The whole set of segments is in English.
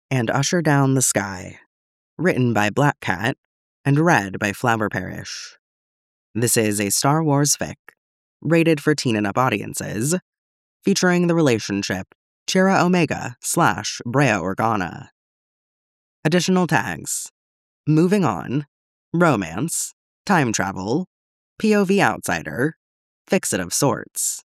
and Usher Down the Sky, written by Black Cat and read by Flower Parish. This is a Star Wars fic, rated for teen and up audiences, featuring the relationship Chira Omega / Brea Organa. Additional tags: moving on, romance, time travel, POV outsider, fix-it of sorts.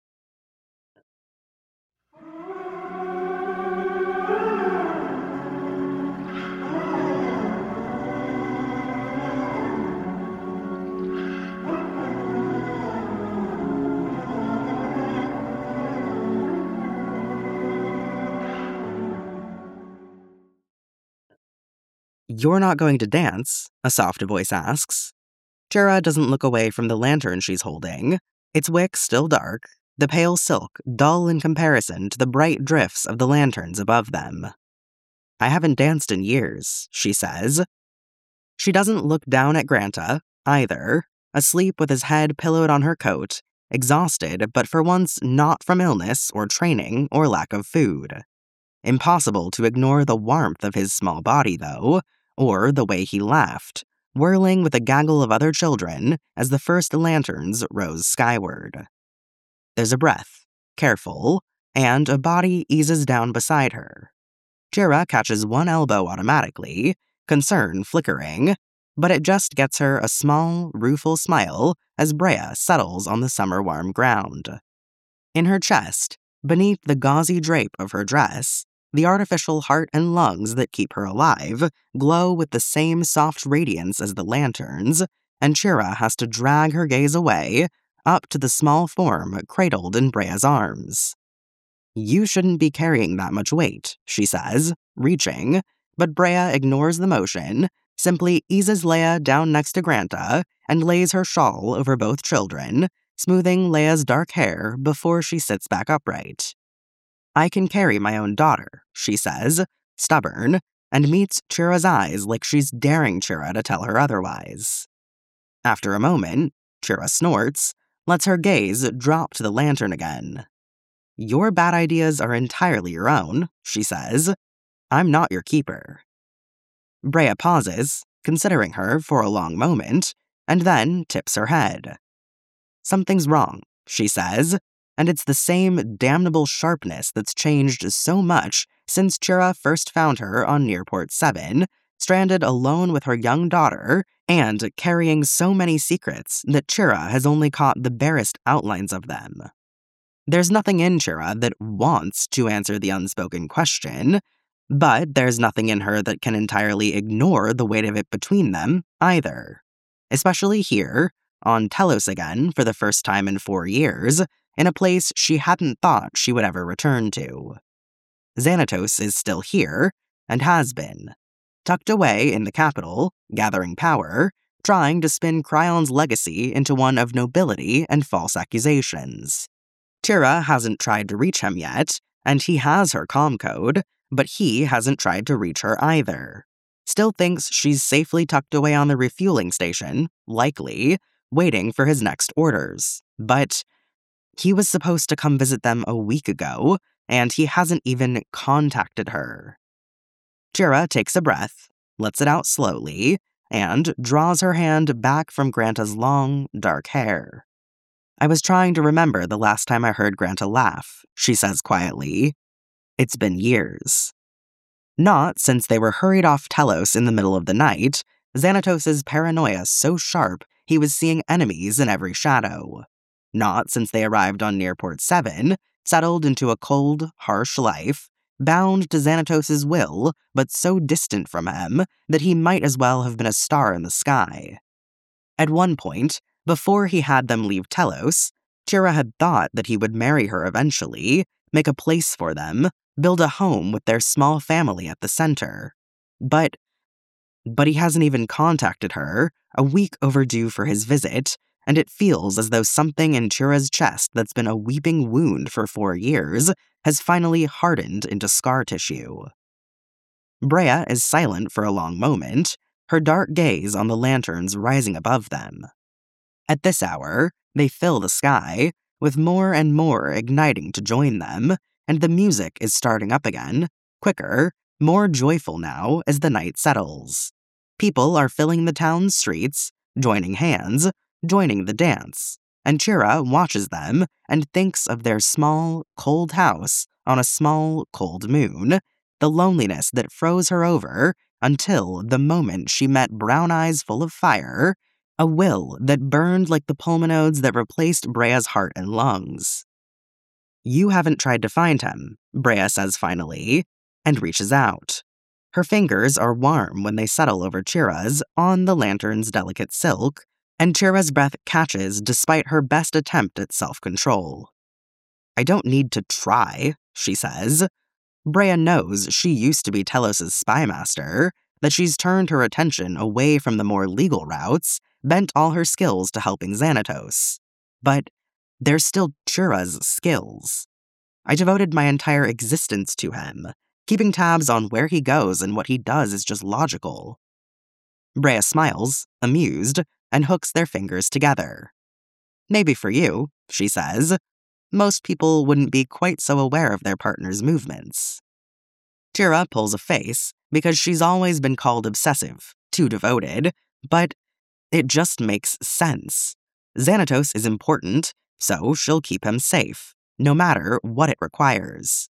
"You're not going to dance?" a soft voice asks. Chira doesn't look away from the lantern she's holding, its wick still dark, the pale silk dull in comparison to the bright drifts of the lanterns above them. "I haven't danced in years," she says. She doesn't look down at Granta, either, asleep with his head pillowed on her coat, exhausted but for once not from illness or training or lack of food. Impossible to ignore the warmth of his small body, though, or the way he laughed, whirling with a gaggle of other children as the first lanterns rose skyward. There's a breath, careful, and a body eases down beside her. Chira catches one elbow automatically, concern flickering, but it just gets her a small, rueful smile as Brea settles on the summer-warm ground. In her chest, beneath the gauzy drape of her dress, the artificial heart and lungs that keep her alive glow with the same soft radiance as the lanterns, and Chira has to drag her gaze away, up to the small form cradled in Brea's arms. "You shouldn't be carrying that much weight," she says, reaching, but Brea ignores the motion, simply eases Leia down next to Granta and lays her shawl over both children, smoothing Leia's dark hair before she sits back upright. "I can carry my own daughter," she says, stubborn, and meets Chira's eyes like she's daring Chira to tell her otherwise. After a moment, Chira snorts, lets her gaze drop to the lantern again. "Your bad ideas are entirely your own," she says. "I'm not your keeper." Brea pauses, considering her for a long moment, and then tips her head. "Something's wrong," she says, and it's the same damnable sharpness that's changed so much since Chira first found her on Nearport 7, stranded alone with her young daughter, and carrying so many secrets that Chira has only caught the barest outlines of them. There's nothing in Chira that wants to answer the unspoken question, but there's nothing in her that can entirely ignore the weight of it between them, either. Especially here, on Telos again for the first time in 4 years, in a place she hadn't thought she would ever return to. Xanatos is still here, and has been, tucked away in the capital, gathering power, trying to spin Cryon's legacy into one of nobility and false accusations. Chira hasn't tried to reach him yet, and he has her comm code, but he hasn't tried to reach her either. Still thinks she's safely tucked away on the refueling station, likely, waiting for his next orders. But he was supposed to come visit them a week ago, and he hasn't even contacted her. Chira takes a breath, lets it out slowly, and draws her hand back from Granta's long, dark hair. "I was trying to remember the last time I heard Granta laugh," she says quietly. "It's been years." Not since they were hurried off Telos in the middle of the night, Xanatos' paranoia so sharp he was seeing enemies in every shadow. Not since they arrived on Nearport 7, settled into a cold, harsh life, bound to Xanatos' will, but so distant from him that he might as well have been a star in the sky. At one point, before he had them leave Telos, Chira had thought that he would marry her eventually, make a place for them, build a home with their small family at the center. But he hasn't even contacted her, a week overdue for his visit, and it feels as though something in Chira's chest that's been a weeping wound for 4 years has finally hardened into scar tissue. Brea is silent for a long moment, her dark gaze on the lanterns rising above them. At this hour, they fill the sky, with more and more igniting to join them, and the music is starting up again, quicker, more joyful now as the night settles. People are filling the town's streets, joining hands, joining the dance, and Chira watches them and thinks of their small, cold house on a small, cold moon, the loneliness that froze her over until the moment she met brown eyes full of fire, a will that burned like the pulmonodes that replaced Brea's heart and lungs. "You haven't tried to find him," Brea says finally, and reaches out. Her fingers are warm when they settle over Chira's on the lantern's delicate silk, and Chira's breath catches despite her best attempt at self-control. "I don't need to try," she says. Brea knows she used to be Telos' spymaster, that she's turned her attention away from the more legal routes, bent all her skills to helping Xanatos. But they're still Chira's skills. I devoted my entire existence to him. Keeping tabs on where he goes and what he does is just logical. Brea smiles, amused, and hooks their fingers together. "Maybe for you," she says. "Most people wouldn't be quite so aware of their partner's movements." Chira pulls a face because she's always been called obsessive, too devoted, but it just makes sense. Xanatos is important, so she'll keep him safe, no matter what it requires.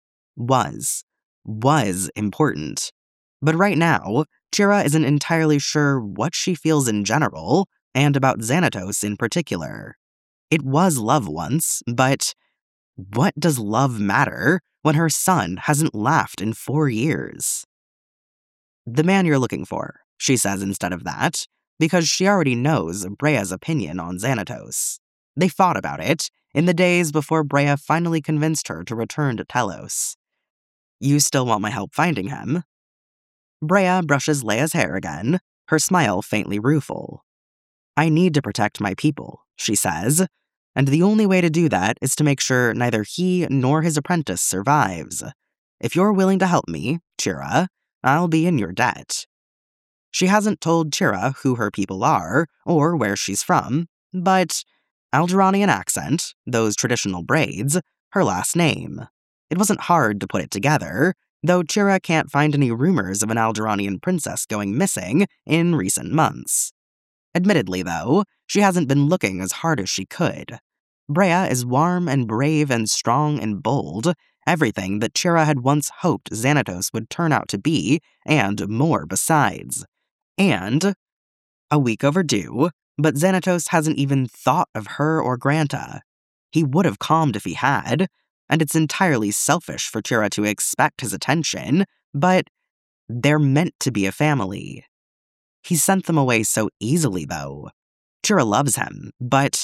Was important. But right now, Chira isn't entirely sure what she feels in general, and about Xanatos in particular. It was love once, but what does love matter when her son hasn't laughed in 4 years? "The man you're looking for," she says instead of that, because she already knows Brea's opinion on Xanatos. They fought about it in the days before Brea finally convinced her to return to Telos. "You still want my help finding him?" Brea brushes Leia's hair again, her smile faintly rueful. "I need to protect my people," she says, "and the only way to do that is to make sure neither he nor his apprentice survives. If you're willing to help me, Chira, I'll be in your debt." She hasn't told Chira who her people are or where she's from, but Alderaanian accent, those traditional braids, her last name. It wasn't hard to put it together, though Chira can't find any rumors of an Alderaanian princess going missing in recent months. Admittedly, though, she hasn't been looking as hard as she could. Brea is warm and brave and strong and bold, everything that Chira had once hoped Xanatos would turn out to be, and more besides. And a week overdue, but Xanatos hasn't even thought of her or Granta. He would have calmed if he had, and it's entirely selfish for Chira to expect his attention, but they're meant to be a family. He sent them away so easily, though. Chira loves him, but,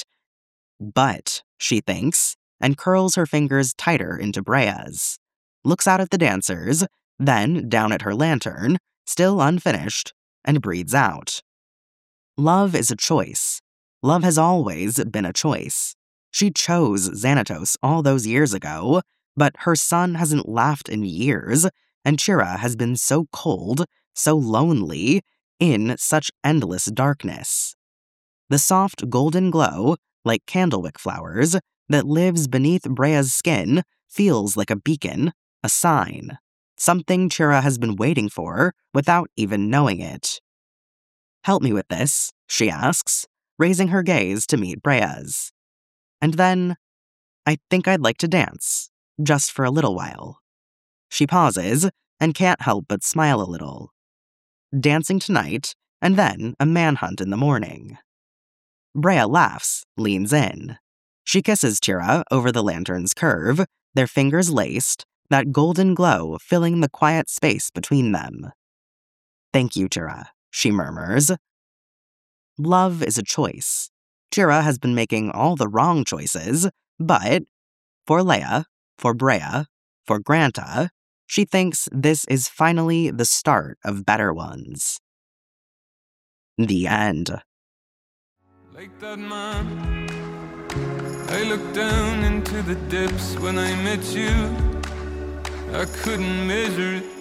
she thinks, and curls her fingers tighter into Brea's. Looks out at the dancers, then down at her lantern, still unfinished, and breathes out. Love is a choice. Love has always been a choice. She chose Xanatos all those years ago, but her son hasn't laughed in years, and Chira has been so cold, so lonely, in such endless darkness. The soft golden glow, like candlewick flowers, that lives beneath Brea's skin feels like a beacon, a sign, something Chira has been waiting for without even knowing it. "Help me with this," she asks, raising her gaze to meet Brea's. "And then, I think I'd like to dance, just for a little while." She pauses and can't help but smile a little. Dancing tonight, and then a manhunt in the morning. Brea laughs, leans in. She kisses Chira over the lantern's curve, their fingers laced, that golden glow filling the quiet space between them. "Thank you, Chira," she murmurs. Love is a choice. Chira has been making all the wrong choices, but for Leia, for Brea, for Granta, she thinks this is finally the start of better ones. The end. Like that man, I looked down into the depths when I met you. I couldn't measure it.